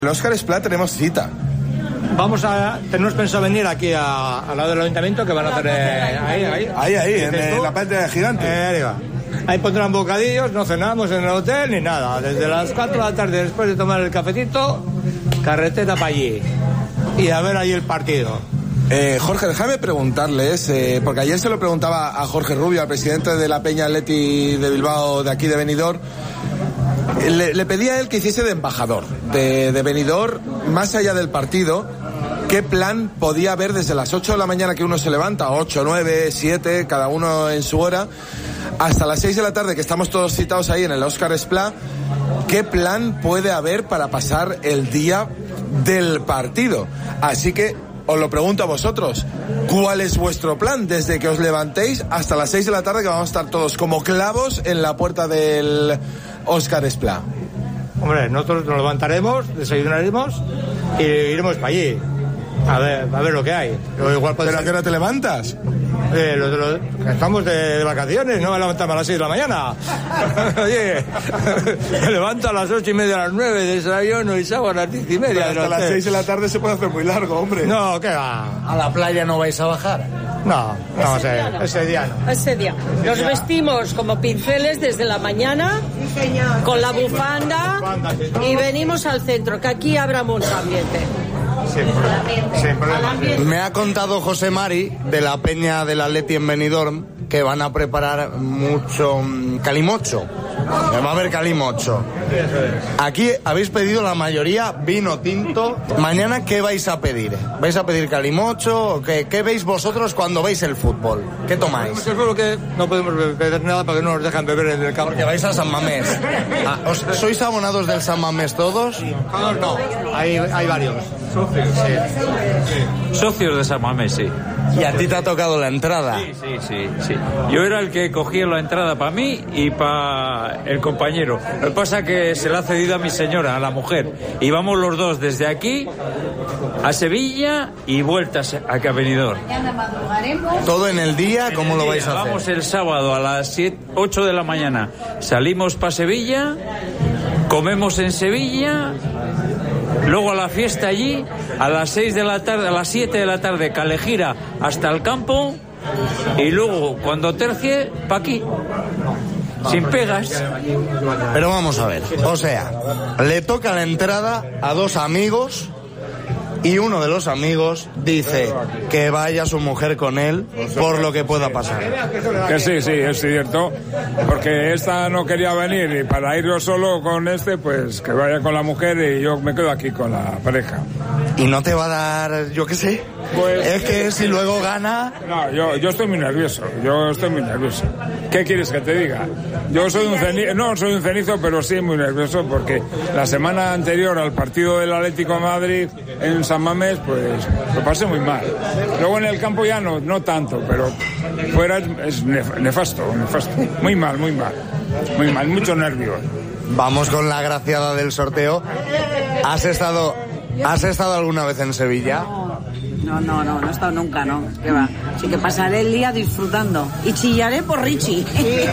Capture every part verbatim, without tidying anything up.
En Óscar Esplá tenemos cita. Vamos a... Tenemos pensado venir aquí a, al lado del ayuntamiento, que van a hacer eh, ahí, ahí. Ahí, ahí, en, en la parte gigante. Eh, arriba. Ahí pondrán bocadillos, no cenamos en el hotel ni nada. Desde las cuatro de la tarde, después de tomar el cafecito, carretera para allí. Y a ver ahí el partido. Eh, Jorge, déjame preguntarles, eh, porque ayer se lo preguntaba a Jorge Rubio, al presidente de la Peña Atleti de Bilbao, de aquí de Benidorm. Le, le pedía a él que hiciese de embajador de, de Benidorm, más allá del partido, qué plan podía haber desde las ocho de la mañana que uno se levanta, ocho, nueve, siete, cada uno en su hora, hasta las seis de la tarde que estamos todos citados ahí en el Óscar Esplá. ¿Qué plan puede haber para pasar el día del partido? Así que os lo pregunto a vosotros, ¿cuál es vuestro plan desde que os levantéis hasta las seis de la tarde, que vamos a estar todos como clavos en la puerta del Óscar Esplá? Hombre, nosotros nos levantaremos, desayunaremos y iremos para allí. A ver, a ver lo que hay. Lo igual puede ¿Pero a ser... qué hora te levantas? Eh, lo, lo, estamos de, de vacaciones, no me levantamos a las seis de la mañana. Oye, me levanto a las ocho y media, a las nueve, desayuno y salgo a las diez y media. Pero hasta las seis de la tarde se puede hacer muy largo, hombre. No, ¿qué va? ¿A la playa no vais a bajar? No, no, ese, ese, día no. ese día no. Ese día. Nos vestimos como pinceles desde la mañana, con la bufanda, y venimos al centro, que aquí habrá mucho ambiente. Me ha contado José Mari, de la Peña del Atleti en Benidorm, que van a preparar mucho um, calimocho. Va a haber calimocho. Aquí habéis pedido la mayoría vino tinto. Mañana, ¿qué vais a pedir? ¿Vais a pedir calimocho? ¿O qué, qué veis vosotros cuando veis el fútbol? ¿Qué tomáis? El fútbol que no podemos beber nada porque no nos dejan beber en el campo. Porque vais a San Mamés. Ah, ¿os, ¿Sois abonados del San Mamés todos? Todos no, hay, hay varios. Socios. Sí. Sí. Socios de San Mamés, sí. ¿Y a ti te ha tocado la entrada? Sí, sí, sí, sí. Yo era el que cogía la entrada para mí y para el compañero. Lo que pasa es que se la ha cedido a mi señora, a la mujer. Y vamos los dos desde aquí a Sevilla y vueltas a Benidorm. ¿Todo en el día? ¿Cómo lo vais a hacer? Vamos el sábado a las siete, ocho de la mañana. Salimos para Sevilla, comemos en Sevilla... Luego a la fiesta allí, a las seis de la tarde, a las siete de la tarde, Calejira hasta el campo, y luego, cuando tercie, pa' aquí, sin pegas. Pero vamos a ver, o sea, le toca la entrada a dos amigos, y uno de los amigos dice que vaya su mujer con él por lo que pueda pasar. Que sí, sí, es cierto, porque esta no quería venir y para ir yo solo con este, pues que vaya con la mujer y yo me quedo aquí con la pareja. ¿Y no te va a dar, yo qué sé? Pues, es que si luego gana... No, yo, yo estoy muy nervioso, yo estoy muy nervioso. ¿Qué quieres que te diga? Yo soy un cenizo, no soy un cenizo, pero sí muy nervioso porque la semana anterior al partido del Atlético de Madrid en San Mamés, pues lo pasé muy mal. Luego en el campo ya no, no tanto, pero fuera es nefasto, nefasto. Muy mal, muy mal, muy mal, mucho nervio. Vamos con la graciada del sorteo. ¿Has estado, has estado alguna vez en Sevilla? No, no, no, no he estado nunca, no. ¿Qué va? Así que pasaré el día disfrutando. Y chillaré por Richie.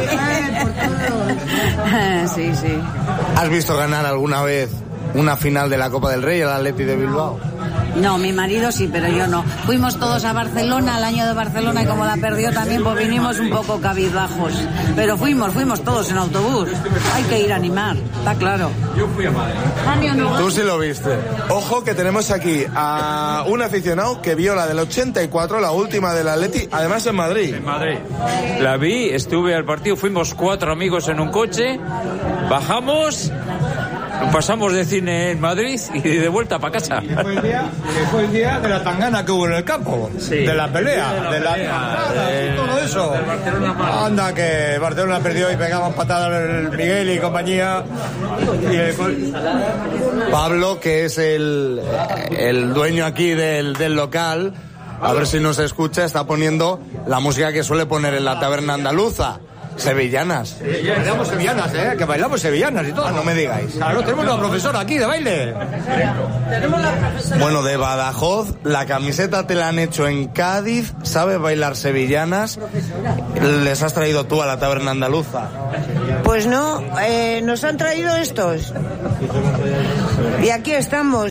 Sí, sí. ¿Has visto ganar alguna vez una final de la Copa del Rey, el Atleti de Bilbao? No, mi marido sí, pero yo no. Fuimos todos a Barcelona, al año de Barcelona, y como la perdió también, pues vinimos un poco cabizbajos. Pero fuimos, fuimos todos en autobús. Hay que ir a animar, está claro. Yo fui a Madrid. Tú sí lo viste. Ojo que tenemos aquí a un aficionado que vio la del ochenta y cuatro, la última del Atleti, además en Madrid. En Madrid. La vi, estuve al partido, fuimos cuatro amigos en un coche, bajamos... Pasamos de cine en Madrid y de vuelta para casa. Y fue el día, fue el día de la tangana que hubo en el campo, sí, de la pelea, de la, de la pelea, de, todo eso. Anda que Barcelona perdió y pegamos patadas el Miguel y compañía. Y el... Pablo, que es el, el dueño aquí del, del local, a ver si nos escucha, está poniendo la música que suele poner en la taberna andaluza. Sevillanas. Sí, bailamos sevillanas, ¿eh? Que bailamos sevillanas y todo. Ah, no me digáis. Claro, tenemos una profesora aquí de baile. Tenemos la profesora. Bueno, de Badajoz, la camiseta te la han hecho en Cádiz, sabes bailar sevillanas. ¿Les has traído tú a la taberna andaluza? Pues no, eh, nos han traído estos. Y aquí estamos.